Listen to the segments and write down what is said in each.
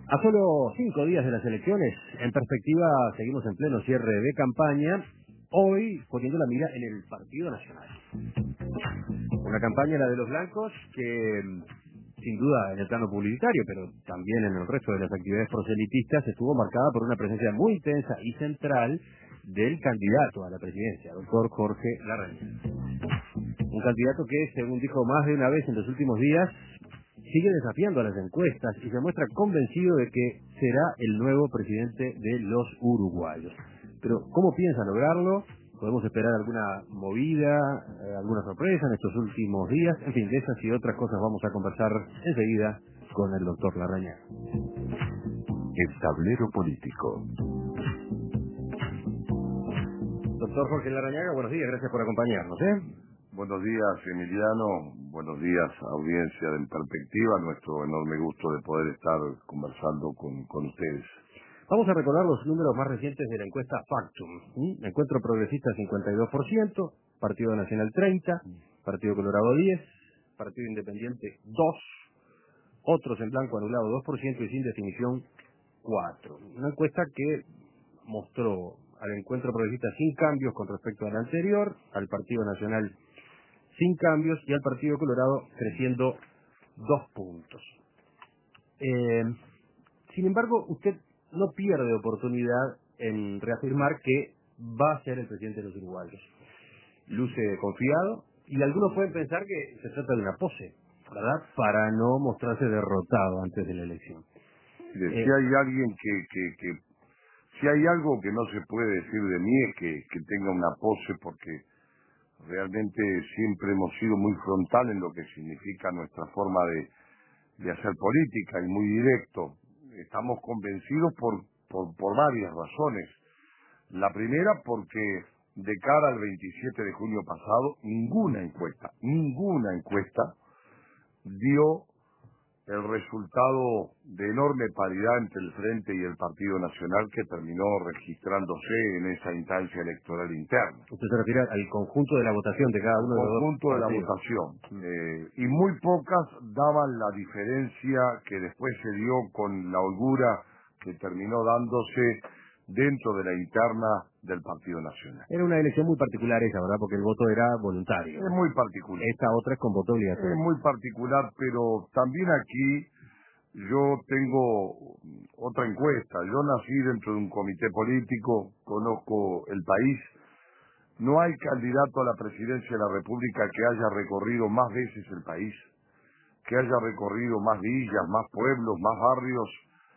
A solo 5 días de las elecciones, en perspectiva, seguimos en pleno cierre de campaña, hoy poniendo la mira en el Partido Nacional. Una campaña, la de los blancos, que sin duda en el plano publicitario, pero también en el resto de las actividades proselitistas, estuvo marcada por una presencia muy intensa y central del candidato a la presidencia, doctor Jorge Larrañaga. Un candidato que, según dijo más de una vez en los últimos días, sigue desafiando a las encuestas y se muestra convencido de que será el nuevo presidente de los uruguayos. Pero, ¿cómo piensa lograrlo? ¿Podemos esperar alguna movida, alguna sorpresa en estos últimos días? En fin, de esas y otras cosas vamos a conversar enseguida con el doctor Larrañaga. El tablero político. Doctor Jorge Larrañaga, buenos días, gracias por acompañarnos. Buenos días, Emiliano. Buenos días, audiencia de En Perspectiva. Nuestro enorme gusto de poder estar conversando con ustedes. Vamos a recordar los números más recientes de la encuesta Factum. Encuentro Progresista 52%, Partido Nacional 30%, Partido Colorado 10%, Partido Independiente 2%, otros en blanco anulado 2% y sin definición 4%. Una encuesta que mostró al Encuentro Progresista sin cambios con respecto al anterior, al Partido Nacional sin cambios y al Partido Colorado creciendo 2 puntos. Sin embargo, usted no pierde oportunidad en reafirmar que va a ser el presidente de los uruguayos. Luce confiado y algunos pueden pensar que se trata de una pose, ¿verdad? Para no mostrarse derrotado antes de la elección. Si hay alguien si hay algo que no se puede decir de mí es que tenga una pose, porque realmente siempre hemos sido muy frontal en lo que significa nuestra forma de hacer política y muy directo. Estamos convencidos por varias razones. La primera, porque de cara al 27 de junio pasado, ninguna encuesta dio el resultado de enorme paridad entre el Frente y el Partido Nacional que terminó registrándose en esa instancia electoral interna. Usted se refiere al conjunto de la votación de cada uno de los dos conjunto de la partidos. votación. Y muy pocas daban la diferencia que después se dio con la holgura que terminó dándose dentro de la interna del Partido Nacional. Era una elección muy particular esa, ¿verdad? Porque el voto era voluntario. Es muy particular. Esta otra es con voto obligatorio. Es muy particular, pero también aquí yo tengo otra encuesta. Yo nací dentro de un comité político, conozco el país. No hay candidato a la presidencia de la República que haya recorrido más veces el país, que haya recorrido más villas, más pueblos, más barrios,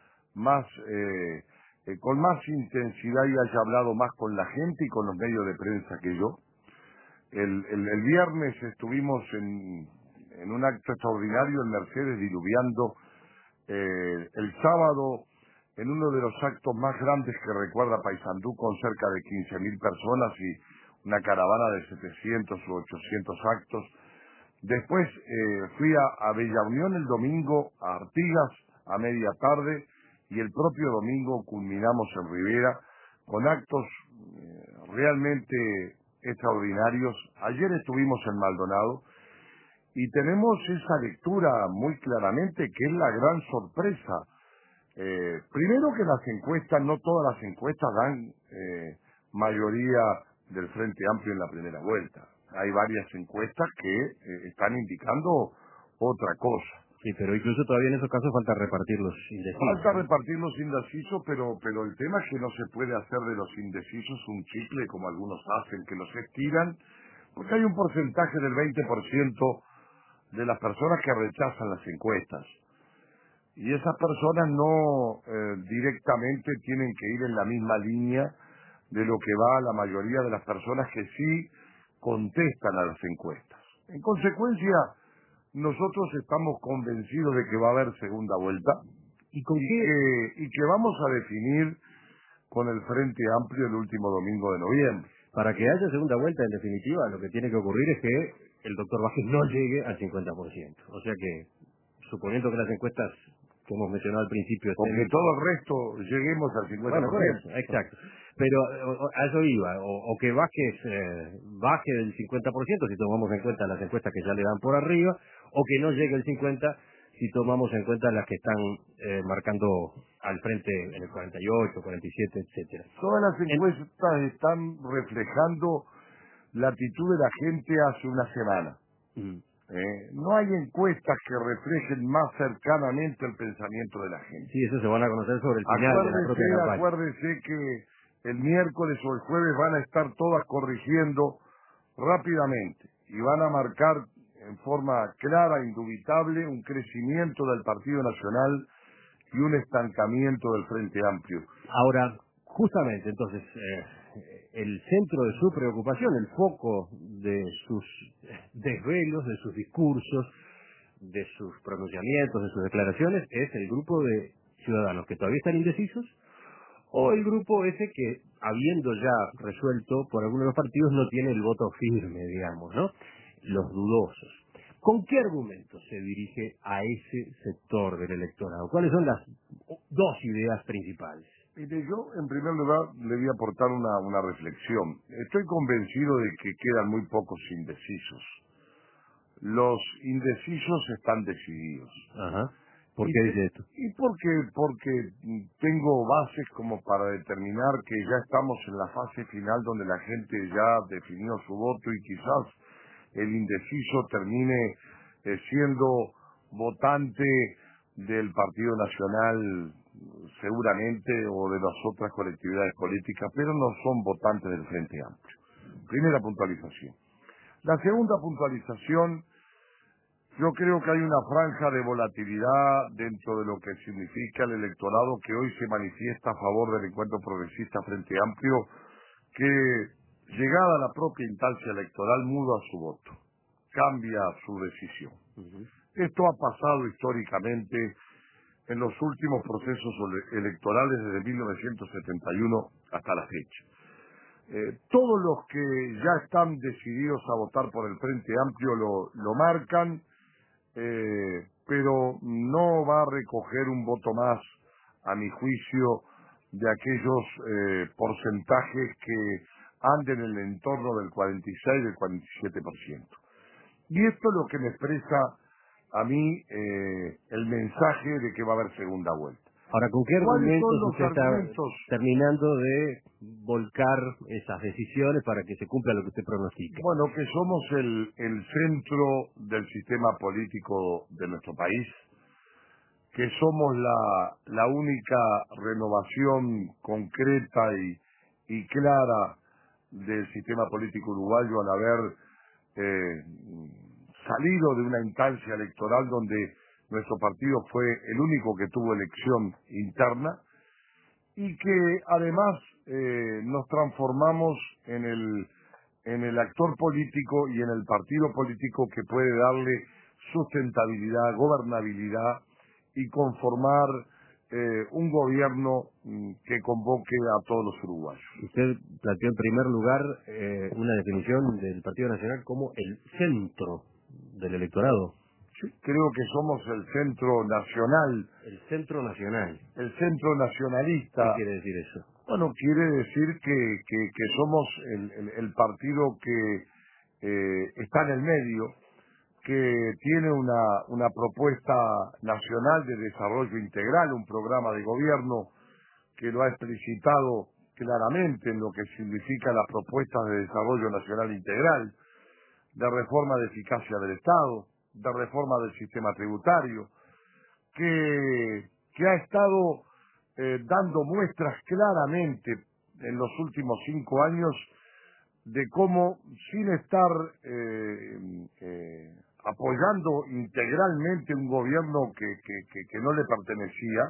con más intensidad y haya hablado más con la gente y con los medios de prensa que yo. El viernes estuvimos en un acto extraordinario en Mercedes diluviando. El sábado en uno de los actos más grandes que recuerda Paysandú, con cerca de 15.000 personas y una caravana de 700 u 800 actos. Después fui a Bella Unión el domingo, a Artigas a media tarde, y el propio domingo culminamos en Rivera con actos realmente extraordinarios. Ayer estuvimos en Maldonado y tenemos esa lectura muy claramente, que es la gran sorpresa. Primero, que las encuestas, no todas las encuestas dan mayoría del Frente Amplio en la primera vuelta. Hay varias encuestas que están indicando otra cosa. Sí, pero incluso todavía en esos casos falta repartir los indecisos. Falta repartir los indecisos, pero el tema es que no se puede hacer de los indecisos un chicle como algunos hacen, que los estiran, porque hay un porcentaje del 20% de las personas que rechazan las encuestas. Y esas personas no directamente tienen que ir en la misma línea de lo que va la mayoría de las personas que sí contestan a las encuestas. En consecuencia, nosotros estamos convencidos de que va a haber segunda vuelta y que vamos a definir con el Frente Amplio el último domingo de noviembre. Para que haya segunda vuelta, en definitiva, lo que tiene que ocurrir es que el doctor Vázquez no llegue al 50%. O sea que, suponiendo que las encuestas que hemos mencionado al principio... Porque todo el resto lleguemos al 50%. Bueno, por eso, exacto. Pero a eso iba, o que Vázquez baje del 50%, si tomamos en cuenta las encuestas que ya le dan por arriba, o que no llegue al 50% si tomamos en cuenta las que están marcando al frente en el 48, 47, etcétera. Todas las encuestas están reflejando la actitud de la gente hace una semana. No hay encuestas que reflejen más cercanamente el pensamiento de la gente. Sí, eso se van a conocer sobre el final de la propia campaña. Acuérdese que el miércoles o el jueves van a estar todas corrigiendo rápidamente y van a marcar en forma clara, indubitable, un crecimiento del Partido Nacional y un estancamiento del Frente Amplio. Ahora, justamente, entonces, el centro de su preocupación, el foco de sus desvelos, de sus discursos, de sus pronunciamientos, de sus declaraciones, es el grupo de ciudadanos que todavía están indecisos, o el grupo ese que, habiendo ya resuelto por algunos de los partidos, no tiene el voto firme, digamos, ¿no? Los dudosos. ¿Con qué argumentos se dirige a ese sector del electorado? ¿Cuáles son las dos ideas principales? Mire, yo en primer lugar le voy a aportar una reflexión. Estoy convencido de que quedan muy pocos indecisos. Los indecisos están decididos. Ajá. ¿Por qué dice esto? Y porque tengo bases como para determinar que ya estamos en la fase final donde la gente ya definió su voto y quizás el indeciso termine siendo votante del Partido Nacional seguramente o de las otras colectividades políticas, pero no son votantes del Frente Amplio. Primera puntualización. La segunda puntualización, yo creo que hay una franja de volatilidad dentro de lo que significa el electorado que hoy se manifiesta a favor del encuentro progresista Frente Amplio, que llegada a la propia instancia electoral muda su voto, cambia su decisión. Esto ha pasado históricamente en los últimos procesos electorales desde 1971 hasta la fecha. Todos los que ya están decididos a votar por el Frente Amplio lo marcan, pero no va a recoger un voto más, a mi juicio, de aquellos porcentajes que anden en el entorno del 46, del 47%. Y esto es lo que me expresa a mí el mensaje de que va a haber segunda vuelta. Ahora, ¿con qué argumentos usted está terminando de volcar esas decisiones para que se cumpla lo que usted pronostica? Bueno, que somos el centro del sistema político de nuestro país, que somos la única renovación concreta y clara del sistema político uruguayo al haber salido de una instancia electoral donde nuestro partido fue el único que tuvo elección interna y que además nos transformamos en el actor político y en el partido político que puede darle sustentabilidad, gobernabilidad y conformar un gobierno que convoque a todos los uruguayos. Usted planteó en primer lugar una definición del Partido Nacional como el centro del electorado. Sí, creo que somos el centro nacional. El centro nacional. El centro nacionalista. ¿Qué quiere decir eso? Bueno, quiere decir que somos el partido que está en el medio, que tiene una propuesta nacional de desarrollo integral, un programa de gobierno que lo ha explicitado claramente en lo que significa las propuestas de desarrollo nacional integral, de reforma de eficacia del Estado, de reforma del sistema tributario, que ha estado dando muestras claramente en los últimos 5 años de cómo, sin estar apoyando integralmente un gobierno que no le pertenecía,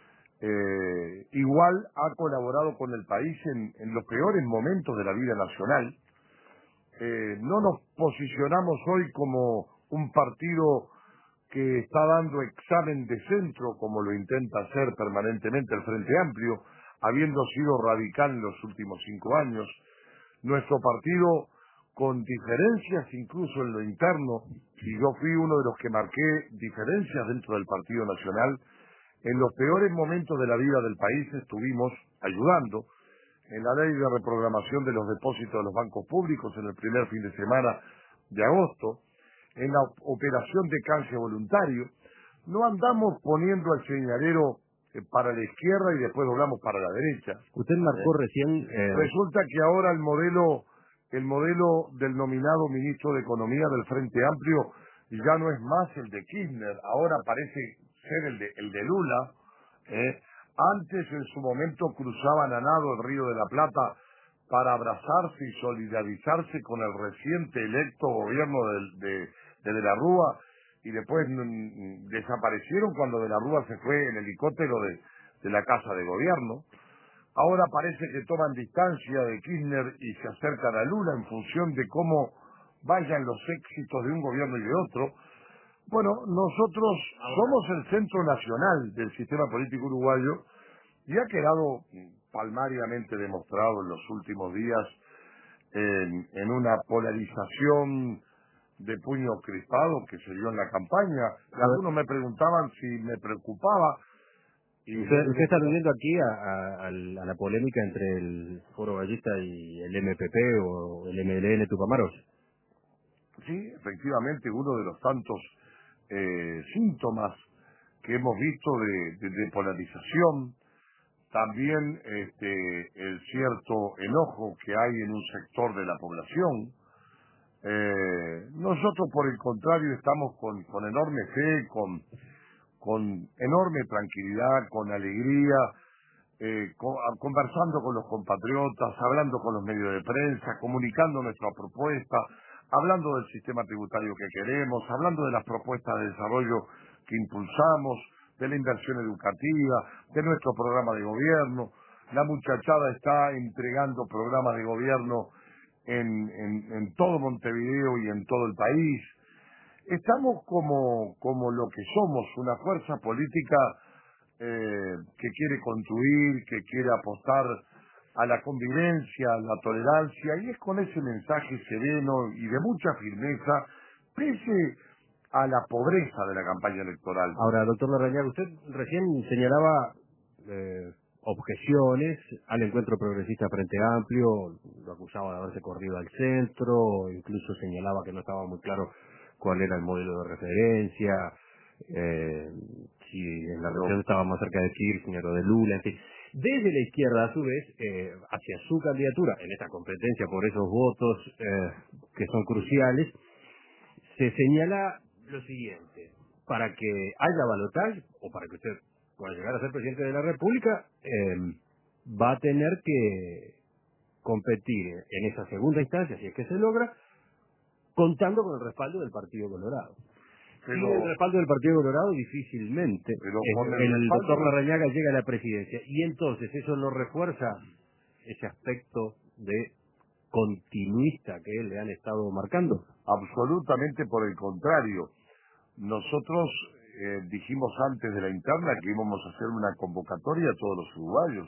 igual ha colaborado con el país en los peores momentos de la vida nacional. No nos posicionamos hoy como un partido que está dando examen de centro, como lo intenta hacer permanentemente el Frente Amplio, habiendo sido radical en los últimos 5 años. Nuestro partido, con diferencias incluso en lo interno, y yo fui uno de los que marqué diferencias dentro del Partido Nacional, en los peores momentos de la vida del país estuvimos ayudando en la ley de reprogramación de los depósitos de los bancos públicos en el primer fin de semana de agosto, en la operación de canje voluntario, no andamos poniendo el señalero para la izquierda y después doblamos para la derecha. Usted marcó recién... Resulta que ahora el modelo del nominado ministro de Economía del Frente Amplio ya no es más el de Kirchner, ahora parece ser el de Lula. Antes, en su momento, cruzaban a nado el Río de la Plata para abrazarse y solidarizarse con el reciente electo gobierno de la Rúa, y después desaparecieron cuando de la Rúa se fue en helicóptero de la Casa de Gobierno. Ahora parece que toman distancia de Kirchner y se acercan a Lula en función de cómo vayan los éxitos de un gobierno y de otro. Bueno, nosotros somos el centro nacional del sistema político uruguayo y ha quedado palmariamente demostrado en los últimos días en una polarización de puño crispado que se dio en la campaña. Algunos me preguntaban si me preocupaba. Y usted está aludiendo aquí a la polémica entre el Foro Ballista y el MPP o el MLN Tupamaros. Sí, efectivamente, uno de los tantos síntomas que hemos visto de polarización, también el cierto enojo que hay en un sector de la población. Nosotros, por el contrario, estamos con enorme fe, con enorme tranquilidad, con alegría, conversando con los compatriotas, hablando con los medios de prensa, comunicando nuestra propuesta, hablando del sistema tributario que queremos, hablando de las propuestas de desarrollo que impulsamos, de la inversión educativa, de nuestro programa de gobierno. La muchachada está entregando programas de gobierno en todo Montevideo y en todo el país. Estamos como lo que somos, una fuerza política que quiere construir, que quiere apostar a la convivencia, a la tolerancia, y es con ese mensaje sereno y de mucha firmeza, pese a la pobreza de la campaña electoral. Ahora, doctor Larrañaga, usted recién señalaba objeciones al encuentro progresista Frente Amplio, lo acusaba de haberse corrido al centro, incluso señalaba que no estaba muy claro cuál era el modelo de referencia, si en la región estaba más cerca de Kirchner o de Lula, en fin. Desde la izquierda, a su vez, hacia su candidatura, en esta competencia por esos votos que son cruciales, se señala lo siguiente: para que haya balotaje, o para que usted pueda llegar a ser presidente de la República, va a tener que competir en esa segunda instancia, si es que se logra, contando con el respaldo del Partido Colorado. Sin el respaldo del Partido Colorado, difícilmente el doctor Larrañaga llega a la presidencia. Y entonces eso no refuerza ese aspecto de continuista que le han estado marcando. Absolutamente por el contrario. Nosotros dijimos antes de la interna que íbamos a hacer una convocatoria a todos los uruguayos.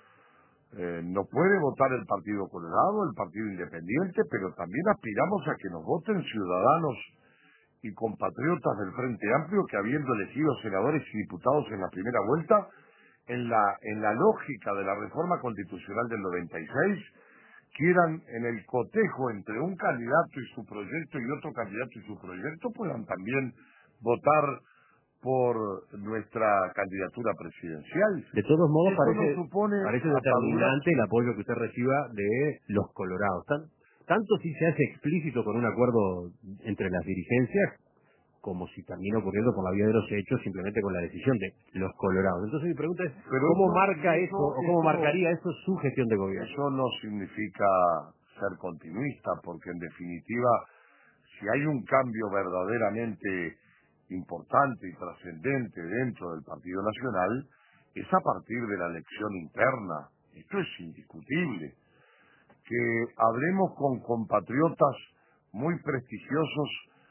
No puede votar el Partido Colorado, el Partido Independiente, pero también aspiramos a que nos voten ciudadanos y compatriotas del Frente Amplio que, habiendo elegido senadores y diputados en la primera vuelta, en la lógica de la reforma constitucional del 96, quieran, en el cotejo entre un candidato y su proyecto y otro candidato y su proyecto, puedan también votar por nuestra candidatura presidencial. De todos modos, no parece determinante el apoyo que usted reciba de los colorados. Tanto si se hace explícito con un acuerdo entre las dirigencias, como si termina ocurriendo por la vía de los hechos, simplemente con la decisión de los colorados. Entonces mi pregunta es, ¿cómo marca eso, o cómo marcaría eso su gestión de gobierno? Eso no significa ser continuista, porque en definitiva, si hay un cambio verdaderamente importante y trascendente dentro del Partido Nacional, es a partir de la elección interna. Esto es indiscutible. Que hablemos con compatriotas muy prestigiosos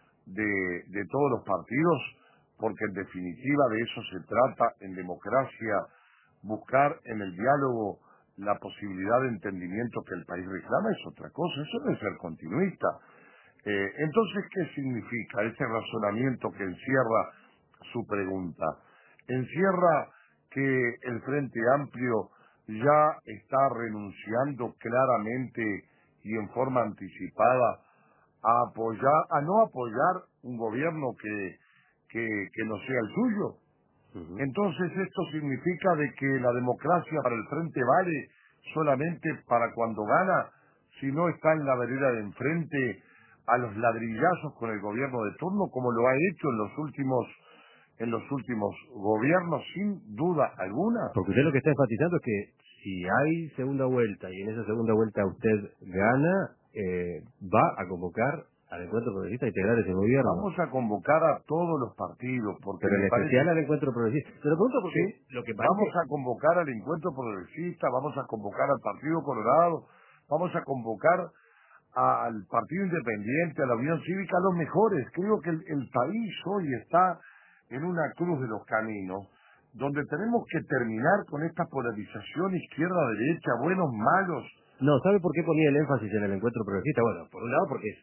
de todos los partidos, porque en definitiva de eso se trata en democracia, buscar en el diálogo la posibilidad de entendimiento que el país reclama, es otra cosa, eso no es ser continuista. Entonces, ¿qué significa ese razonamiento que encierra su pregunta? Encierra que el Frente Amplio ya está renunciando claramente y en forma anticipada a no apoyar un gobierno que que no sea el suyo. Entonces esto significa de que la democracia para el frente vale solamente para cuando gana, si no está en la vereda de enfrente a los ladrillazos con el gobierno de turno, como lo ha hecho en los últimos gobiernos, sin duda alguna. Porque usted lo que está enfatizando es que si hay segunda vuelta y en esa segunda vuelta usted gana, va a convocar al Encuentro Progresista a integrar ese gobierno. Vamos a convocar a todos los partidos, porque pero en me especial parece... al Encuentro Progresista. Te lo pregunto porque Sí, lo que parece... vamos a convocar al Encuentro Progresista, vamos a convocar al Partido Colorado, vamos a convocar al Partido Independiente, a la Unión Cívica, a los mejores. Creo que el país hoy está en una cruz de los caminos, donde tenemos que terminar con esta polarización izquierda-derecha, buenos, malos. No, ¿sabe por qué ponía el énfasis en el Encuentro Progresista? Bueno, por un lado porque es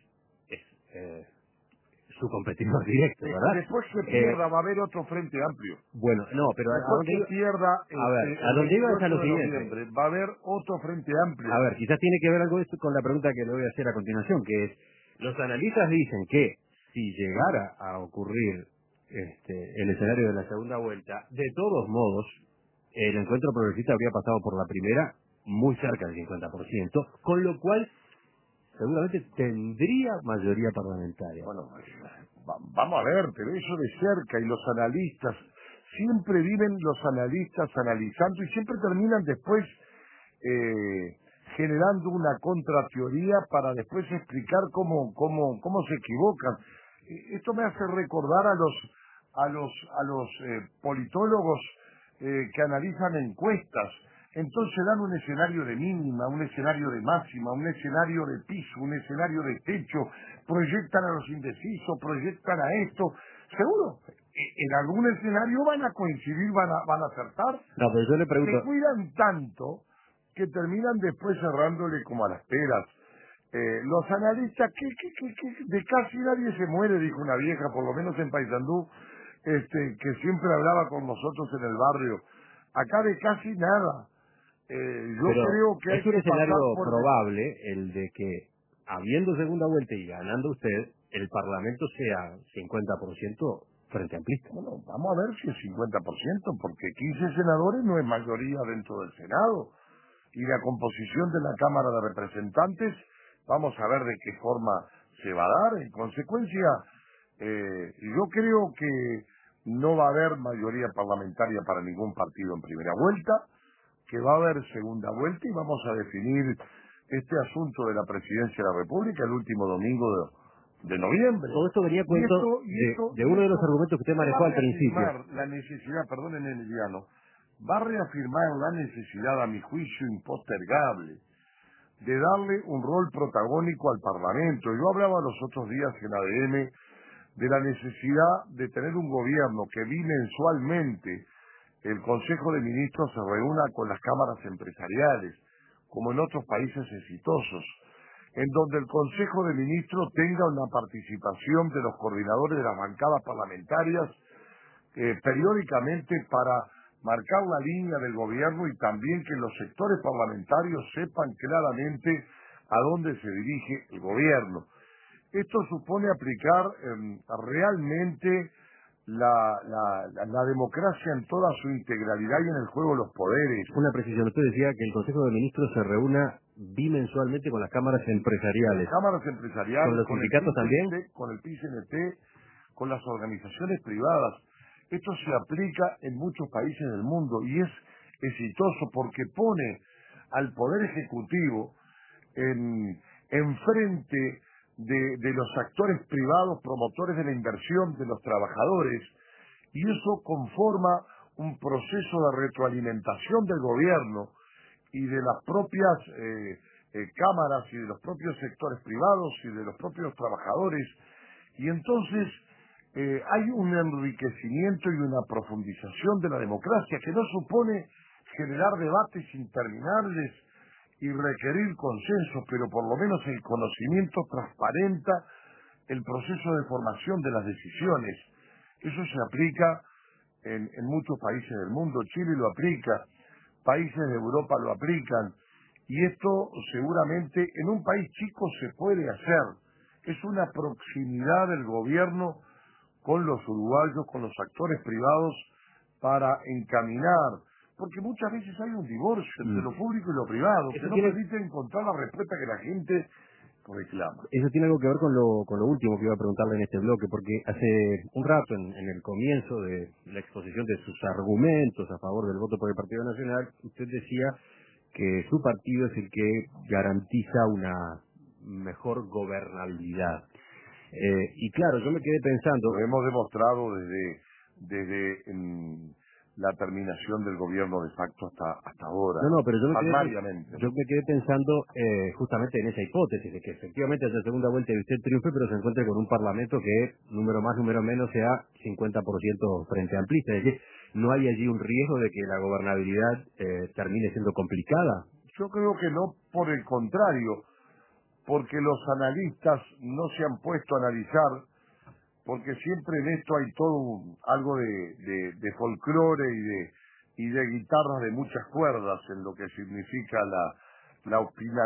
su competidor directo, ¿verdad? Después que pierda va a haber otro frente amplio. Bueno, no, pero Después que pierda a dónde iba es a el lo 28 de siguiente. noviembre, va a haber otro frente amplio. A ver, quizás tiene que ver algo esto con la pregunta que le voy a hacer a continuación, que es, los analistas dicen que si llegara a ocurrir el escenario de la segunda vuelta, de todos modos, el Encuentro Progresista habría pasado por la primera muy cerca del 50%, con lo cual seguramente tendría mayoría parlamentaria. Bueno, vamos a ver, pero eso de cerca, y los analistas, siempre viven los analistas analizando y siempre terminan después generando una contrateoría para después explicar cómo se equivocan. Esto me hace recordar a los politólogos que analizan encuestas. Entonces dan un escenario de mínima, un escenario de máxima, un escenario de piso, un escenario de techo, proyectan a los indecisos, proyectan a esto. Seguro, en algún escenario van a coincidir, van a acertar. No, pero yo le pregunto... Se cuidan tanto que terminan después cerrándole como a las peras. Los analistas, que de casi nadie se muere, dijo una vieja, por lo menos en Paysandú, que siempre hablaba con nosotros en el barrio. Acá de casi nada. Yo pero creo que hay es un que escenario pasar por... probable el de que, habiendo segunda vuelta y ganando usted, el Parlamento sea 50% frente amplista. Bueno, vamos a ver si es 50%, porque 15 senadores no es mayoría dentro del Senado. Y la composición de la Cámara de Representantes, vamos a ver de qué forma se va a dar. En consecuencia, yo creo que no va a haber mayoría parlamentaria para ningún partido en primera vuelta, que va a haber segunda vuelta y vamos a definir este asunto de la presidencia de la República el último domingo de noviembre. Todo esto venía a cuento de uno de los argumentos que usted manejó al principio. La necesidad, perdónenme Emiliano, va a reafirmar la necesidad, a mi juicio impostergable, de darle un rol protagónico al Parlamento. Yo hablaba los otros días en ADN de la necesidad de tener un gobierno que bimensualmente el Consejo de Ministros se reúna con las cámaras empresariales, como en otros países exitosos, en donde el Consejo de Ministros tenga una participación de los coordinadores de las bancadas parlamentarias periódicamente para marcar la línea del gobierno y también que los sectores parlamentarios sepan claramente a dónde se dirige el gobierno. Esto supone aplicar realmente la democracia en toda su integralidad y en el juego de los poderes. Una precisión, usted decía que el Consejo de Ministros se reúna bimensualmente con las cámaras empresariales. Las cámaras empresariales, ¿Con los sindicatos también? Con el PICNT, con las organizaciones privadas. Esto se aplica en muchos países del mundo y es exitoso porque pone al Poder Ejecutivo enfrente de los actores privados, promotores de la inversión, de los trabajadores, y eso conforma un proceso de retroalimentación del gobierno y de las propias cámaras y de los propios sectores privados y de los propios trabajadores, y entonces hay un enriquecimiento y una profundización de la democracia que no supone generar debates interminables y requerir consenso, pero por lo menos el conocimiento transparenta el proceso de formación de las decisiones. Eso se aplica en muchos países del mundo. Chile lo aplica, países de Europa lo aplican, y esto seguramente en un país chico se puede hacer. Es una proximidad del gobierno con los uruguayos, con los actores privados, para encaminar, porque muchas veces hay un divorcio entre lo público y lo privado, que no permite encontrar la respuesta que la gente reclama. Eso tiene algo que ver con lo último que iba a preguntarle en este bloque, porque hace un rato, en el comienzo de la exposición de sus argumentos a favor del voto por el Partido Nacional, usted decía que su partido es el que garantiza una mejor gobernabilidad. Y claro, yo me quedé pensando... Lo hemos demostrado desde la terminación del gobierno de facto hasta ahora. No, pero yo palmariamente. me quedé pensando justamente en esa hipótesis de que efectivamente haya segunda vuelta y usted triunfe, pero se encuentre con un parlamento que, número más, número menos, sea 50% frente amplista. Es decir, ¿no hay allí un riesgo de que la gobernabilidad termine siendo complicada? Yo creo que no, por el contrario, porque los analistas no se han puesto a analizar, porque siempre en esto hay todo algo de folclore y de guitarras de muchas cuerdas en lo que significa la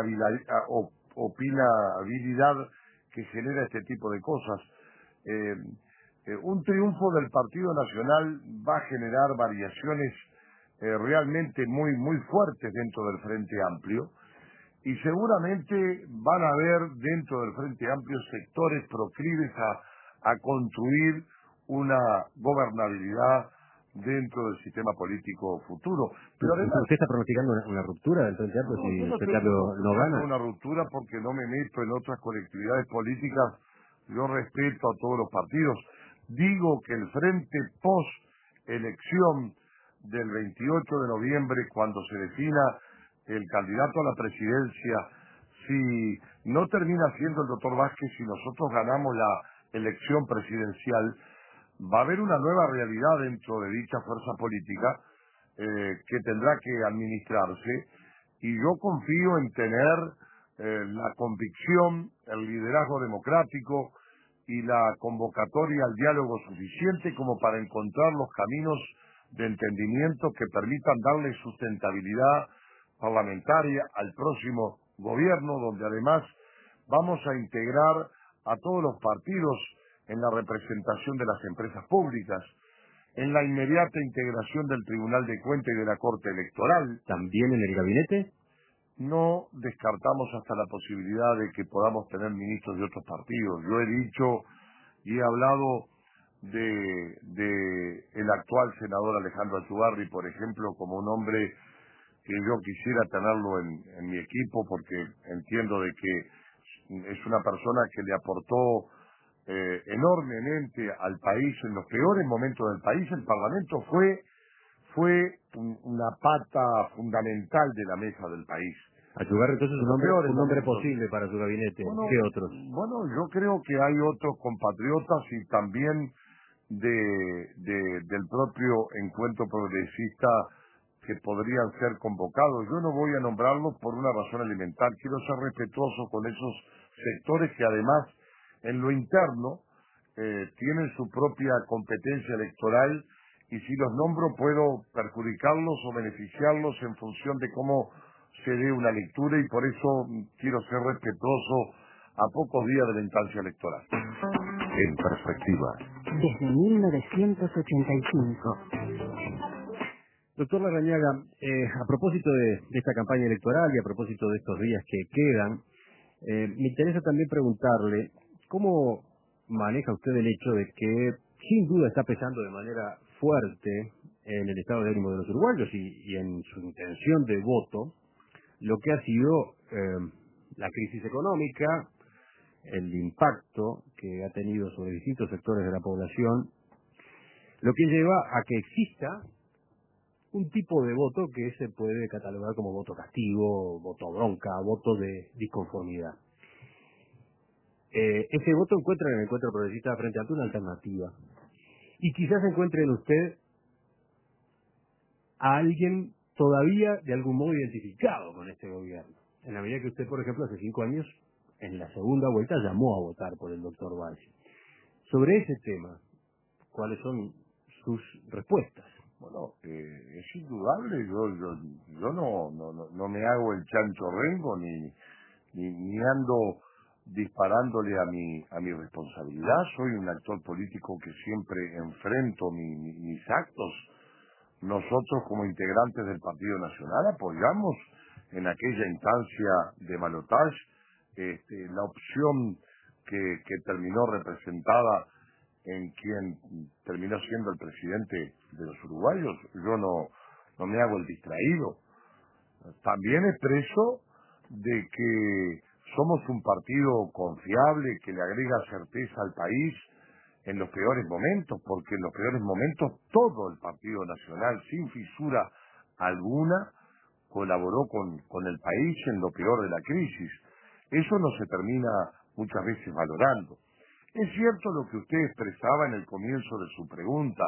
opinabilidad que genera este tipo de cosas. Un triunfo del Partido Nacional va a generar variaciones realmente muy fuertes dentro del Frente Amplio, y seguramente van a haber dentro del Frente Amplio sectores proclives a construir una gobernabilidad dentro del sistema político futuro. Pero además, ¿usted está pronosticando una ruptura del Frente Amplio si el Frente Amplio no gana? Una ruptura porque no me meto en otras colectividades políticas. Yo respeto a todos los partidos. Digo que el Frente post elección del 28 de noviembre, cuando se defina el candidato a la presidencia, si no termina siendo el doctor Vázquez, si nosotros ganamos la elección presidencial, va a haber una nueva realidad dentro de dicha fuerza política que tendrá que administrarse, y yo confío en tener la convicción, el liderazgo democrático y la convocatoria al diálogo suficiente como para encontrar los caminos de entendimiento que permitan darle sustentabilidad parlamentaria al próximo gobierno, donde además vamos a integrar a todos los partidos en la representación de las empresas públicas, en la inmediata integración del Tribunal de Cuentas y de la Corte Electoral. ¿También en el gabinete? No descartamos hasta la posibilidad de que podamos tener ministros de otros partidos. Yo he dicho y he hablado de el actual senador Alejandro Achugarri, por ejemplo, como un hombre que yo quisiera tenerlo en mi equipo, porque entiendo de que es una persona que le aportó enormemente al país en los peores momentos del país. El Parlamento fue una pata fundamental de la mesa del país. Achugarri, entonces, un nombre posible para su gabinete. Bueno, ¿qué otros? Bueno, yo creo que hay otros compatriotas y también del propio encuentro progresista que podrían ser convocados. Yo no voy a nombrarlos por una razón elemental. Quiero ser respetuoso con esos sectores que además en lo interno tienen su propia competencia electoral, y si los nombro puedo perjudicarlos o beneficiarlos en función de cómo se dé una lectura, y por eso quiero ser respetuoso a pocos días de la instancia electoral. En perspectiva. Desde 1985. Doctor Larrañaga, a propósito de esta campaña electoral y a propósito de estos días que quedan, me interesa también preguntarle cómo maneja usted el hecho de que sin duda está pesando de manera fuerte en el estado de ánimo de los uruguayos y en su intención de voto lo que ha sido la crisis económica, el impacto que ha tenido sobre distintos sectores de la población, lo que lleva a que exista un tipo de voto que se puede catalogar como voto castigo, voto bronca, voto de disconformidad. Ese voto encuentra en el Encuentro Progresista Frente Amplio una alternativa. Y quizás encuentre en usted a alguien todavía de algún modo identificado con este gobierno. En la medida que usted, por ejemplo, hace 5 años, en la segunda vuelta, llamó a votar por el doctor Valle. Sobre ese tema, ¿cuáles son sus respuestas? Bueno, es indudable. Yo no me hago el chancho rengo ni ando disparándole a mi responsabilidad. Soy un actor político que siempre enfrento mis actos. Nosotros, como integrantes del Partido Nacional, apoyamos en aquella instancia de balotaje la opción que terminó representada en quien terminó siendo el presidente de los uruguayos. Yo no me hago el distraído. También expreso de que somos un partido confiable que le agrega certeza al país en los peores momentos, porque en los peores momentos todo el Partido Nacional, sin fisura alguna, colaboró con el país en lo peor de la crisis. Eso no se termina muchas veces valorando. Es cierto lo que usted expresaba en el comienzo de su pregunta.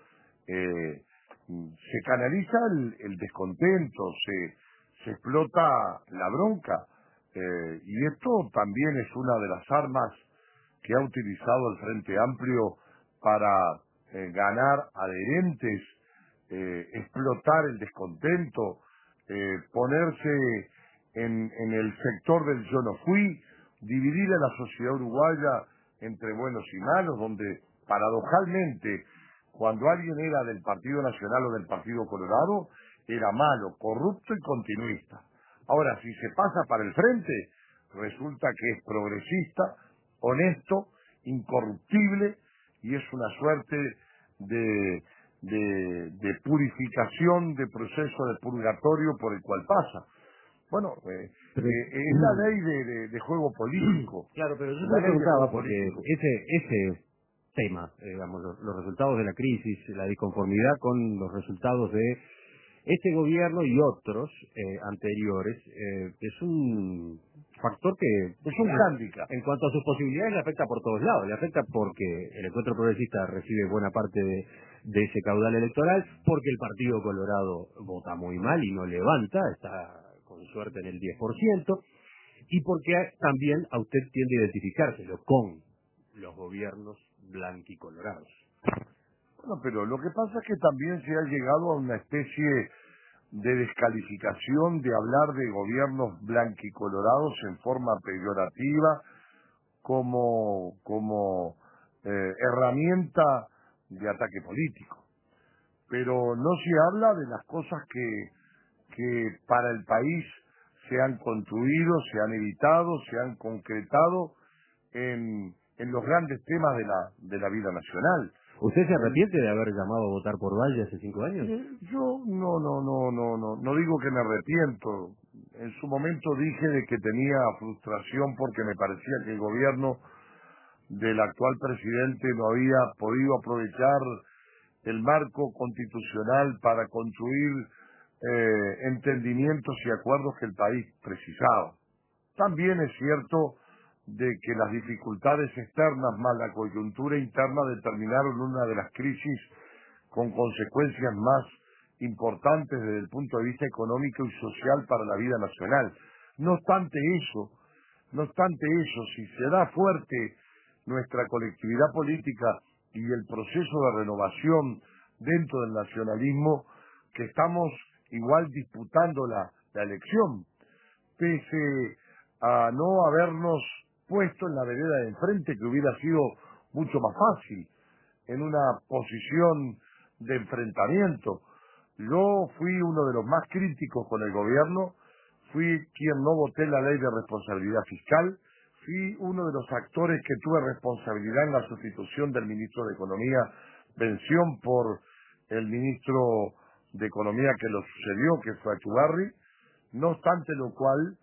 Se canaliza el descontento, se explota la bronca, y esto también es una de las armas que ha utilizado el Frente Amplio para ganar adherentes, explotar el descontento, ponerse en el sector del yo no fui, dividir a la sociedad uruguaya entre buenos y malos, donde paradojalmente cuando alguien era del Partido Nacional o del Partido Colorado era malo, corrupto y continuista. Ahora, si se pasa para el frente, resulta que es progresista, honesto, incorruptible, y es una suerte de purificación, de proceso de purgatorio por el cual pasa. Bueno, es la ley de juego político. Claro, pero yo me preguntaba porque ese tema, digamos, los resultados de la crisis, la disconformidad con los resultados de este gobierno y otros anteriores, es un factor que es un hándicap. En cuanto a sus posibilidades, le afecta por todos lados. Le afecta porque el Encuentro Progresista recibe buena parte de ese caudal electoral, porque el Partido Colorado vota muy mal y no levanta, está con suerte en el 10%, y porque también a usted tiende a identificárselo con los gobiernos blanquicolorados. Bueno, pero lo que pasa es que también se ha llegado a una especie de descalificación de hablar de gobiernos blanquicolorados en forma peyorativa como herramienta de ataque político. Pero no se habla de las cosas que para el país se han construido, se han evitado, se han concretado en los grandes temas de la vida nacional. ¿Usted se arrepiente de haber llamado a votar por Valle hace 5 años? Yo no digo que me arrepiento. En su momento dije de que tenía frustración porque me parecía que el gobierno del actual presidente no había podido aprovechar el marco constitucional para construir entendimientos y acuerdos que el país precisaba. También es cierto de que las dificultades externas más la coyuntura interna determinaron una de las crisis con consecuencias más importantes desde el punto de vista económico y social para la vida nacional. No obstante eso, si se da fuerte nuestra colectividad política y el proceso de renovación dentro del nacionalismo, que estamos igual disputando la elección, pese a no habernos puesto en la vereda de enfrente, que hubiera sido mucho más fácil, en una posición de enfrentamiento. Yo fui uno de los más críticos con el gobierno, fui quien no voté la ley de responsabilidad fiscal, fui uno de los actores que tuve responsabilidad en la sustitución del ministro de Economía, Bención, por el ministro de Economía que lo sucedió, que fue Achugarri. No obstante lo cual,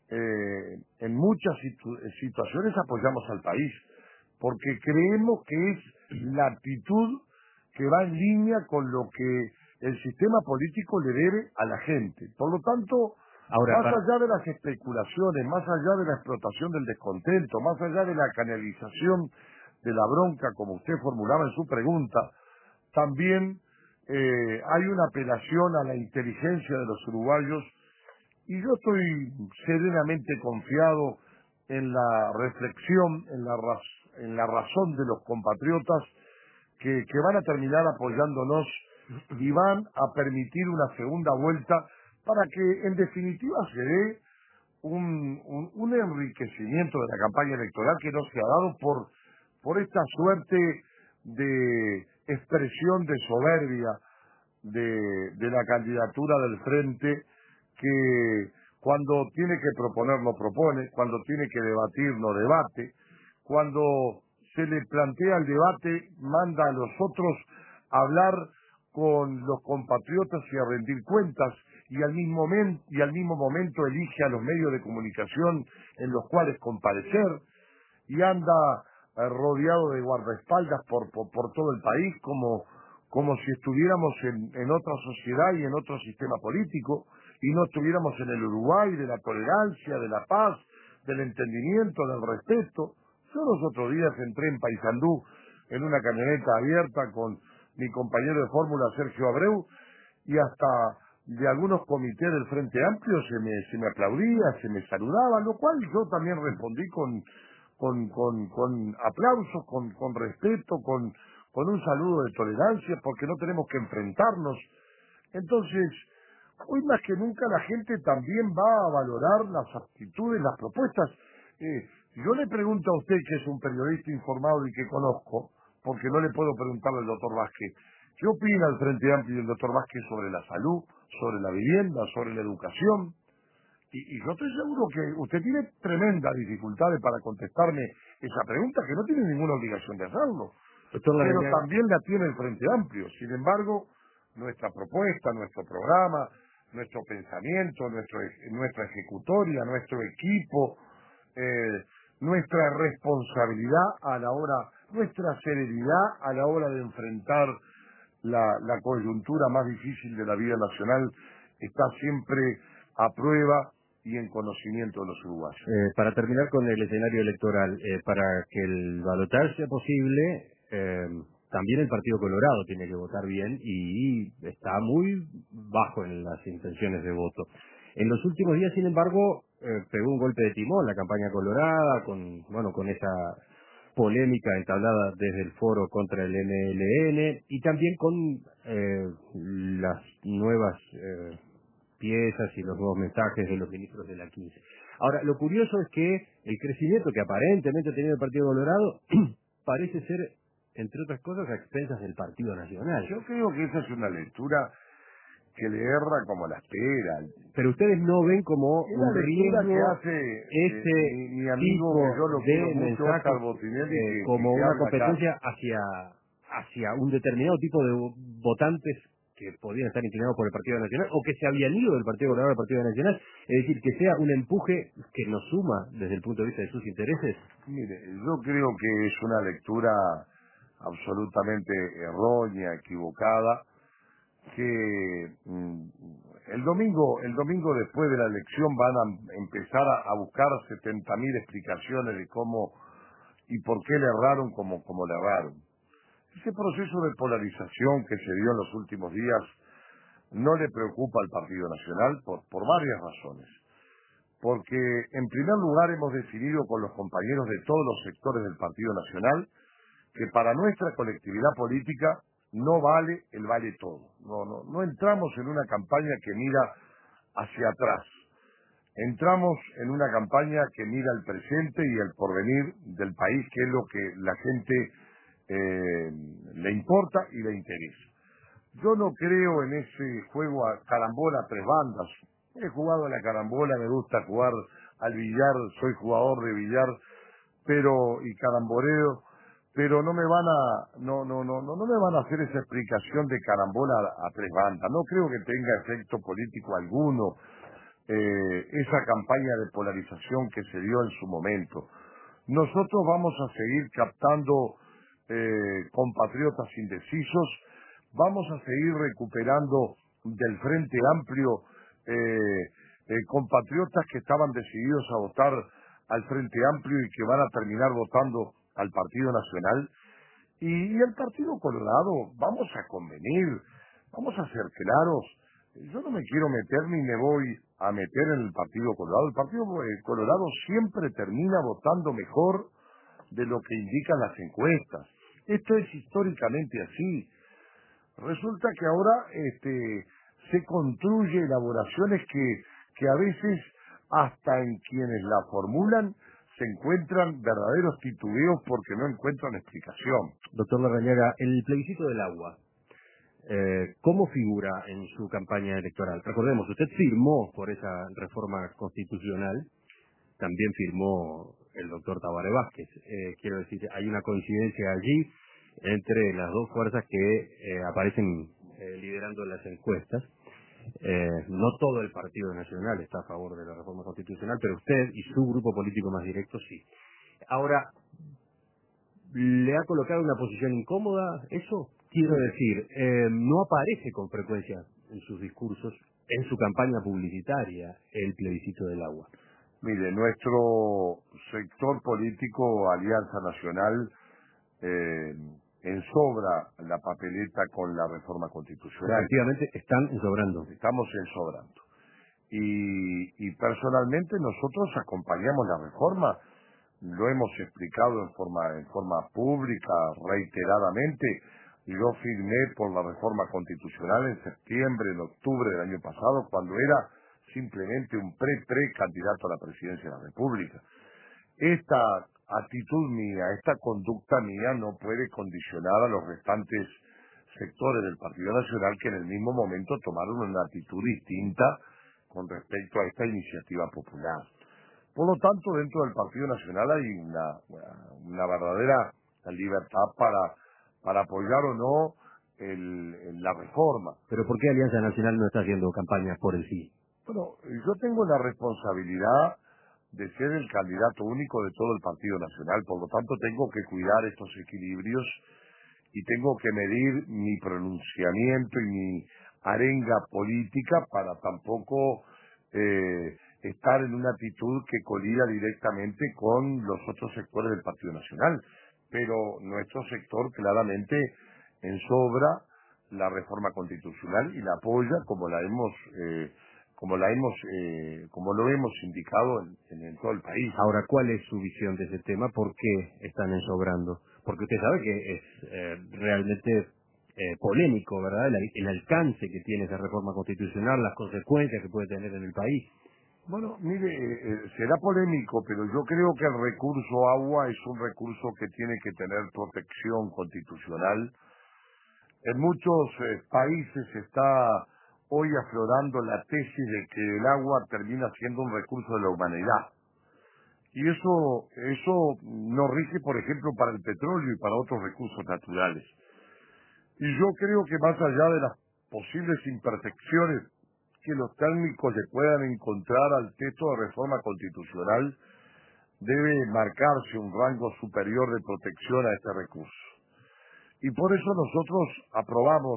en muchas situaciones apoyamos al país, porque creemos que es la actitud que va en línea con lo que el sistema político le debe a la gente. Por lo tanto, más allá de las especulaciones, más allá de la explotación del descontento, más allá de la canalización de la bronca, como usted formulaba en su pregunta, también hay una apelación a la inteligencia de los uruguayos, y yo estoy serenamente confiado en la reflexión, en la razón de los compatriotas que van a terminar apoyándonos y van a permitir una segunda vuelta para que en definitiva se dé un enriquecimiento de la campaña electoral que no se ha dado por esta suerte de expresión de soberbia de la candidatura del Frente, que cuando tiene que proponer no propone, cuando tiene que debatir no debate, cuando se le plantea el debate manda a los otros a hablar con los compatriotas y a rendir cuentas, y al mismo momento elige a los medios de comunicación en los cuales comparecer, y anda rodeado de guardaespaldas por todo el país como si estuviéramos en otra sociedad y en otro sistema político, y no estuviéramos en el Uruguay de la tolerancia, de la paz, del entendimiento, del respeto. Yo los otros días entré en Paysandú en una camioneta abierta con mi compañero de fórmula Sergio Abreu, y hasta de algunos comités del Frente Amplio se me aplaudía, se me saludaba, lo cual yo también respondí con aplausos, con respeto, con un saludo de tolerancia, porque no tenemos que enfrentarnos. Entonces, hoy más que nunca la gente también va a valorar las actitudes, las propuestas. Yo le pregunto a usted, que es un periodista informado y que conozco, porque no le puedo preguntarle al doctor Vázquez, ¿qué opina el Frente Amplio y el doctor Vázquez sobre la salud, sobre la vivienda, sobre la educación? Y yo estoy seguro que usted tiene tremendas dificultades para contestarme esa pregunta, que no tiene ninguna obligación de hacerlo. Doctor Pero Larrañaga, también la tiene el Frente Amplio. Sin embargo, nuestra propuesta, nuestro programa, nuestro pensamiento, nuestra ejecutoria, nuestro equipo, nuestra responsabilidad nuestra serenidad a la hora de enfrentar la coyuntura más difícil de la vida nacional está siempre a prueba y en conocimiento de los uruguayos. para terminar con el escenario electoral, para que el balotaje sea posible, también el Partido Colorado tiene que votar bien y está muy bajo en las intenciones de voto. En los últimos días, sin embargo, pegó un golpe de timón la campaña colorada con esa polémica entablada desde el foro contra el MLN y también con las nuevas piezas y los nuevos mensajes de los ministros de la 15. Ahora, lo curioso es que el crecimiento que aparentemente ha tenido el Partido Colorado parece ser, entre otras cosas, a expensas del Partido Nacional. Yo creo que esa es una lectura que le erra como la pera. Pero ustedes no ven como Es un la lectura que riesgo hace este mi amigo, que yo lo tipo quiero de mucho, Oscar mensajes Botinelli, como que una habla acá. competencia hacia un determinado tipo de votantes que podrían estar inclinados por el Partido Nacional o que se habían ido del Partido Colorado al Partido Nacional, es decir, que sea un empuje que nos suma desde el punto de vista de sus intereses. Mire, yo creo que es una lectura absolutamente errónea, equivocada, que el domingo después de la elección van a empezar a buscar 70.000 explicaciones de cómo y por qué le erraron como le erraron. Ese proceso de polarización que se dio en los últimos días no le preocupa al Partido Nacional por varias razones. Porque, en primer lugar, hemos decidido con los compañeros de todos los sectores del Partido Nacional que para nuestra colectividad política no vale el vale todo. No entramos en una campaña que mira hacia atrás. Entramos en una campaña que mira el presente y el porvenir del país, que es lo que la gente le importa y le interesa. Yo no creo en ese juego a carambola a tres bandas. He jugado a la carambola, me gusta jugar al billar, soy jugador de billar, y caramboleo, pero no me van a hacer esa explicación de carambola a tres bandas. No creo que tenga efecto político alguno esa campaña de polarización que se dio en su momento. Nosotros vamos a seguir captando compatriotas indecisos, vamos a seguir recuperando del Frente Amplio compatriotas que estaban decididos a votar al Frente Amplio y que van a terminar votando al Partido Nacional. Y el Partido Colorado, vamos a convenir, vamos a ser claros. Yo no me quiero meter ni me voy a meter en el Partido Colorado. El Partido Colorado siempre termina votando mejor de lo que indican las encuestas. Esto es históricamente así. Resulta que ahora se construye elaboraciones que a veces hasta en quienes la formulan se encuentran verdaderos titubeos porque no encuentran explicación. Doctor Larrañaga, el plebiscito del agua, ¿cómo figura en su campaña electoral? Recordemos, usted firmó por esa reforma constitucional, también firmó el doctor Tabaré Vázquez. Quiero decir, hay una coincidencia allí entre las dos fuerzas que aparecen liderando las encuestas. No todo el Partido Nacional está a favor de la reforma constitucional, pero usted y su grupo político más directo sí. Ahora, ¿le ha colocado una posición incómoda eso? Quiero decir, no aparece con frecuencia en sus discursos, en su campaña publicitaria, el plebiscito del agua. Mire, nuestro sector político, Alianza Nacional, ensobra la papeleta con la reforma constitucional. Efectivamente, están ensobrando. Estamos ensobrando. Y personalmente nosotros acompañamos la reforma, lo hemos explicado en forma pública, reiteradamente. Yo firmé por la reforma constitucional en septiembre, en octubre del año pasado, cuando era simplemente un pre-candidato a la presidencia de la República. Esta actitud mía, esta conducta mía no puede condicionar a los restantes sectores del Partido Nacional que en el mismo momento tomaron una actitud distinta con respecto a esta iniciativa popular. Por lo tanto, dentro del Partido Nacional hay una verdadera libertad para apoyar o no la reforma. ¿Pero por qué Alianza Nacional no está haciendo campaña por el sí? Bueno, yo tengo la responsabilidad de ser el candidato único de todo el Partido Nacional, por lo tanto tengo que cuidar estos equilibrios y tengo que medir mi pronunciamiento y mi arenga política para tampoco estar en una actitud que colida directamente con los otros sectores del Partido Nacional. Pero nuestro sector claramente ensobra la reforma constitucional y la apoya como lo hemos indicado en todo el país. Ahora, ¿cuál es su visión de ese tema? ¿Por qué están ensobrando? Porque usted sabe que es realmente polémico, ¿verdad? El alcance que tiene esa reforma constitucional, las consecuencias que puede tener en el país. Bueno, mire, será polémico, pero yo creo que el recurso agua es un recurso que tiene que tener protección constitucional. En muchos países está hoy aflorando la tesis de que el agua termina siendo un recurso de la humanidad. Y eso no rige, por ejemplo, para el petróleo y para otros recursos naturales. Y yo creo que más allá de las posibles imperfecciones que los técnicos le puedan encontrar al texto de reforma constitucional, debe marcarse un rango superior de protección a este recurso. Y por eso nosotros aprobamos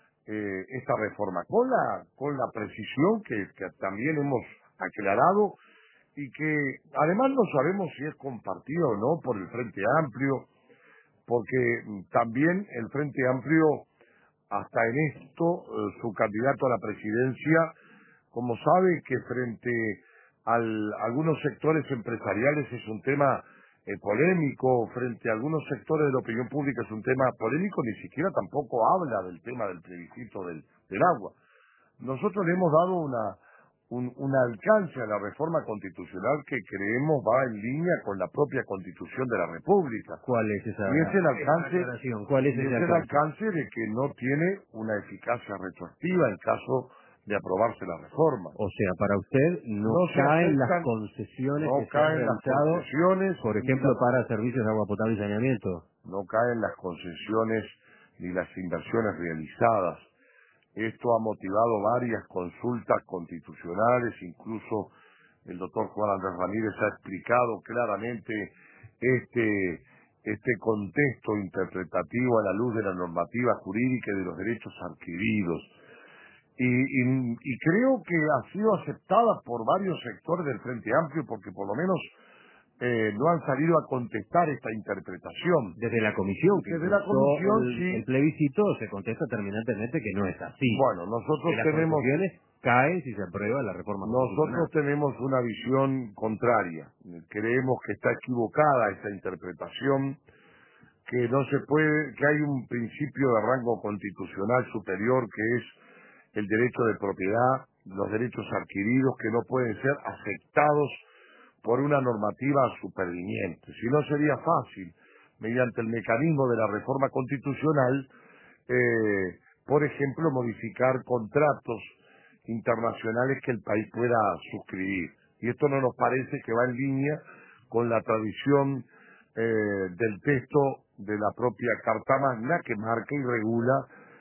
esta reforma con la precisión que también hemos aclarado y que además no sabemos si es compartido o no por el Frente Amplio, porque también el Frente Amplio, hasta en esto, su candidato a la presidencia, como sabe que frente a algunos sectores empresariales es un tema polémico, frente a algunos sectores de la opinión pública es un tema polémico, ni siquiera tampoco habla del tema del plebiscito del agua. Nosotros le hemos dado un alcance a la reforma constitucional que creemos va en línea con la propia Constitución de la República. ¿Cuál es esa Y es el alcance, ¿Cuál es ese alcance de que no tiene una eficacia retroactiva en caso de aprobarse la reforma. O sea, para usted no caen las concesiones que se han realizado, por ejemplo, para servicios de agua potable y saneamiento. No caen las concesiones ni las inversiones realizadas. Esto ha motivado varias consultas constitucionales, incluso el doctor Juan Andrés Ramírez ha explicado claramente este contexto interpretativo a la luz de la normativa jurídica y de los derechos adquiridos. Y creo que ha sido aceptada por varios sectores del Frente Amplio porque por lo menos no han salido a contestar esta interpretación. Desde la comisión, Desde la comisión, sí. El plebiscito se contesta terminantemente que no es así. Bueno, nosotros que tenemos... las concesiones caen si se aprueba la reforma constitucional. Nosotros tenemos una visión contraria. Creemos que está equivocada esta interpretación, que no se puede, que hay un principio de rango constitucional superior que es el derecho de propiedad los derechos adquiridos que no pueden ser afectados por una normativa superviniente. Si no, sería fácil, mediante el mecanismo de la reforma constitucional, por ejemplo, modificar contratos internacionales que el país pueda suscribir. Y esto no nos parece que va en línea con la tradición del texto de la propia Carta Magna, que marca y regula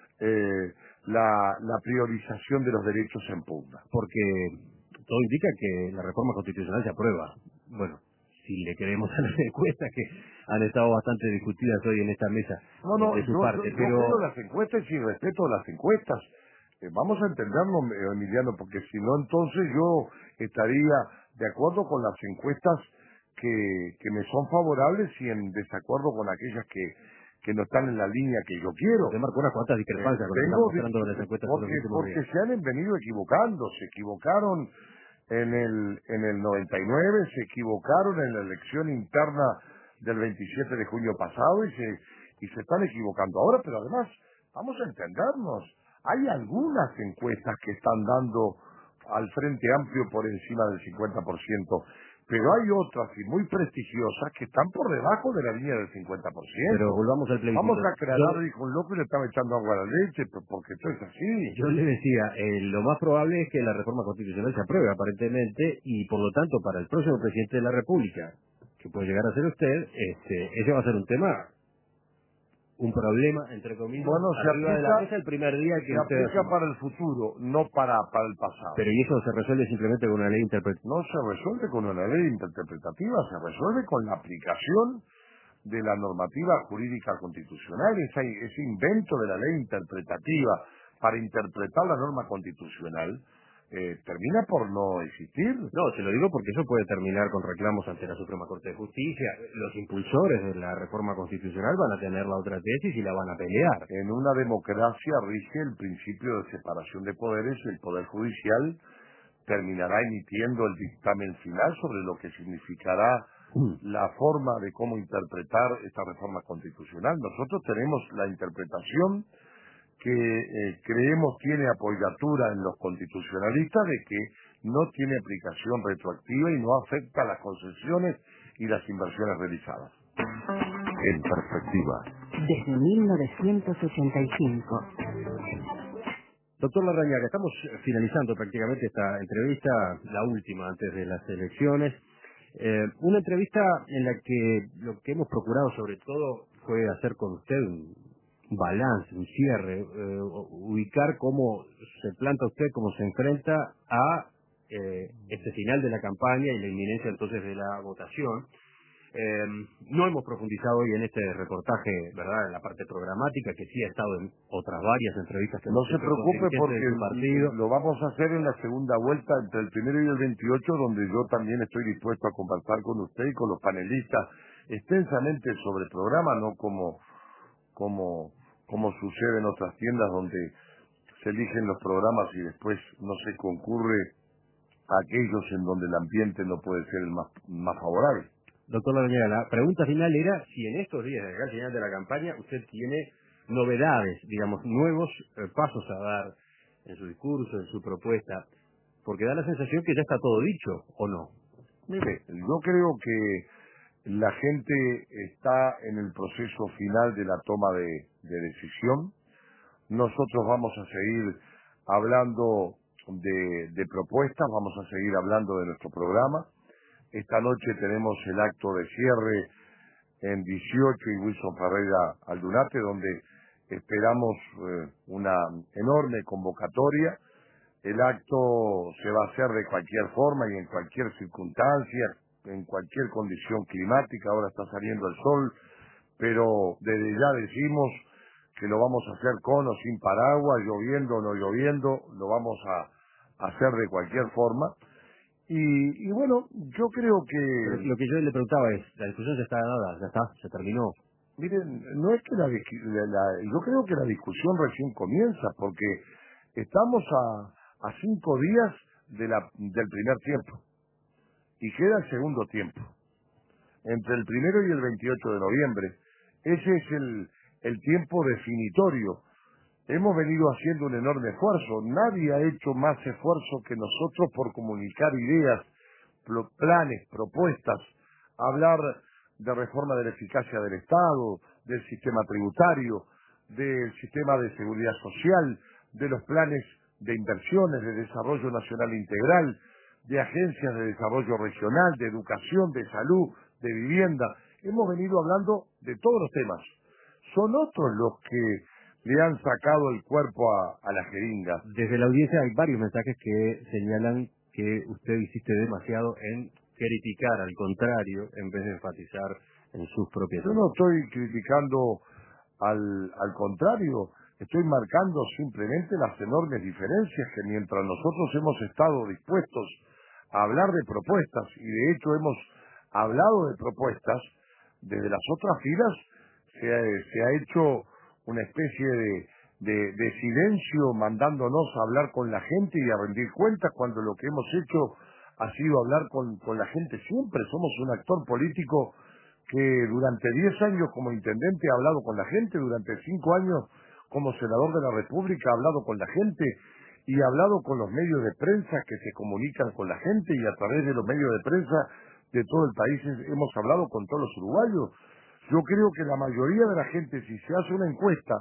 la priorización de los derechos en pugna. Porque todo indica que la reforma constitucional se aprueba. Bueno, si le creemos a las encuestas que han estado bastante discutidas hoy en esta mesa de su parte, yo pero creo las encuestas y respeto las encuestas. Vamos a entendernos, Emiliano, porque si no, entonces yo estaría de acuerdo con las encuestas que me son favorables y en desacuerdo con aquellas que no están en la línea que yo quiero. se marcó unas cuantas discrepancias con lo que están mostrando las encuestas en los últimos porque días. se han venido equivocando, se equivocaron en el 99, se equivocaron en la elección interna del 27 de junio pasado y se están equivocando ahora, pero además, vamos a entendernos, hay algunas encuestas que están dando al Frente Amplio por encima del 50%, pero hay otras y muy prestigiosas que están por debajo de la línea del 50%. Pero volvamos al plebiscito. Vamos a aclarar, dijo un loco y le estaba echando agua a la leche, porque esto es así. Yo le decía, lo más probable es que la reforma constitucional se apruebe aparentemente y por lo tanto para el próximo presidente de la República, que puede llegar a ser usted, ese va a ser un problema, entre comillas, Bueno, arriba de la mesa el primer día que se usted aplica asuma. para el futuro, no para el pasado. Pero y eso se resuelve simplemente con una ley interpretativa. No se resuelve con una ley interpretativa, se resuelve con la aplicación de la normativa jurídica constitucional, ese invento de la ley interpretativa para interpretar la norma constitucional termina por no existir. No, se lo digo porque eso puede terminar con reclamos ante la Suprema Corte de Justicia. Los impulsores de la reforma constitucional van a tener la otra tesis y la van a pelear. En una democracia rige el principio de separación de poderes y el Poder Judicial terminará emitiendo el dictamen final sobre lo que significará la forma de cómo interpretar esta reforma constitucional. Nosotros tenemos la interpretación que creemos tiene apoyatura en los constitucionalistas de que no tiene aplicación retroactiva y no afecta las concesiones y las inversiones realizadas. En perspectiva. Desde 1985. Doctor Larrañaga, estamos finalizando prácticamente esta entrevista, la última antes de las elecciones. Una entrevista en la que lo que hemos procurado sobre todo fue hacer con usted un balance, un cierre, ubicar cómo se planta usted, cómo se enfrenta a este final de la campaña y la inminencia entonces de la votación. No hemos profundizado hoy en este reportaje, ¿verdad?, en la parte programática, que sí ha estado en otras varias entrevistas que No hemos se hecho con preocupe dirigentes de su porque partido. lo vamos a hacer en la segunda vuelta entre el 1 y el 28, donde yo también estoy dispuesto a conversar con usted y con los panelistas extensamente sobre el programa, no como sucede en otras tiendas donde se eligen los programas y después no se concurre a aquellos en donde el ambiente no puede ser el más favorable. Doctor Larrañaga, la pregunta final era si en estos días de acá al final de la campaña usted tiene novedades, digamos, nuevos pasos a dar en su discurso, en su propuesta, porque da la sensación que ya está todo dicho, ¿o no? Mire, yo creo que la gente está en el proceso final de la toma de decisión. Nosotros vamos a seguir hablando de propuestas, vamos a seguir hablando de nuestro programa. Esta noche tenemos el acto de cierre en 18 y Wilson Ferreira Aldunate, donde esperamos una enorme convocatoria. El acto se va a hacer de cualquier forma y en cualquier circunstancia, en cualquier condición climática. Ahora está saliendo el sol, pero desde ya decimos que lo vamos a hacer con o sin paraguas, lloviendo o no lloviendo, lo vamos a hacer de cualquier forma. Y bueno, yo creo que... Pero lo que yo le preguntaba es, la discusión ya está dada, ya está, se terminó. Miren, no es que yo creo que la discusión recién comienza, porque estamos a 5 días del primer tiempo y queda el segundo tiempo, entre el 1 y el 28 de noviembre. Ese es el tiempo definitorio hemos venido haciendo un enorme esfuerzo. Nadie ha hecho más esfuerzo que nosotros por comunicar ideas, planes, propuestas, hablar de reforma de la eficacia del Estado, del sistema tributario, del sistema de seguridad social, de los planes de inversiones, de desarrollo nacional integral, de agencias de desarrollo regional, de educación, de salud, de vivienda. Hemos venido hablando de todos los temas. Son otros los que le han sacado el cuerpo a la jeringa. Desde la audiencia hay varios mensajes que señalan que usted insiste demasiado en criticar, al contrario, en vez de enfatizar en sus propias. Yo no estoy criticando al contrario, estoy marcando simplemente las enormes diferencias que mientras nosotros hemos estado dispuestos a hablar de propuestas, y de hecho hemos hablado de propuestas, desde las otras filas se ha hecho una especie de silencio mandándonos a hablar con la gente y a rendir cuentas, cuando lo que hemos hecho ha sido hablar con la gente siempre. Somos un actor político que durante 10 años como intendente ha hablado con la gente, durante 5 años como senador de la República ha hablado con la gente y ha hablado con los medios de prensa que se comunican con la gente, y a través de los medios de prensa de todo el país hemos hablado con todos los uruguayos. Yo creo que la mayoría de la gente, si se hace una encuesta,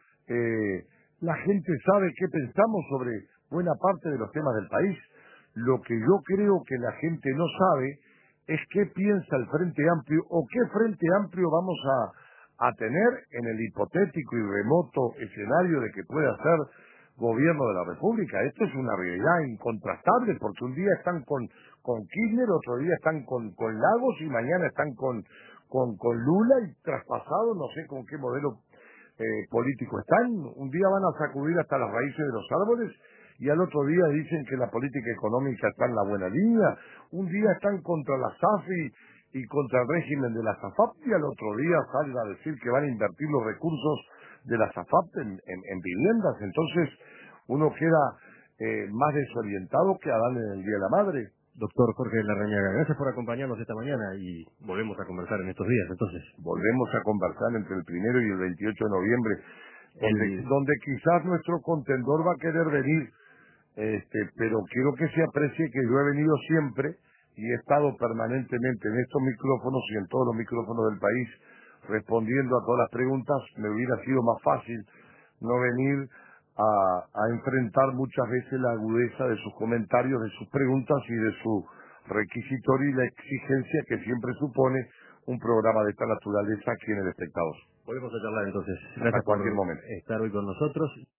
la gente sabe qué pensamos sobre buena parte de los temas del país. Lo que yo creo que la gente no sabe es qué piensa el Frente Amplio, o qué Frente Amplio vamos a tener en el hipotético y remoto escenario de que pueda ser gobierno de la República. Esto es una realidad incontrastable, porque un día están con Kirchner, otro día están con Lagos, y mañana están con Lula, y traspasado no sé con qué modelo político están. Un día van a sacudir hasta las raíces de los árboles, y al otro día dicen que la política económica está en la buena línea. Un día están contra la SAFI y contra el régimen de la SAFAP, y al otro día salen a decir que van a invertir los recursos de la SAFAP en viviendas. Entonces uno queda más desorientado que Adán en el Día de la Madre. Doctor Jorge Larrañaga, gracias por acompañarnos esta mañana, y volvemos a conversar en estos días. Entonces, volvemos a conversar entre el 1 y el 28 de noviembre, donde quizás nuestro contendor va a querer venir, pero quiero que se aprecie que yo he venido siempre y he estado permanentemente en estos micrófonos y en todos los micrófonos del país respondiendo a todas las preguntas. Me hubiera sido más fácil no venir a enfrentar muchas veces la agudeza de sus comentarios, de sus preguntas y de su requisitorio y la exigencia que siempre supone un programa de esta naturaleza aquí en El Espectador. volvemos a charlar entonces. Hasta cualquier momento. Estar hoy con nosotros.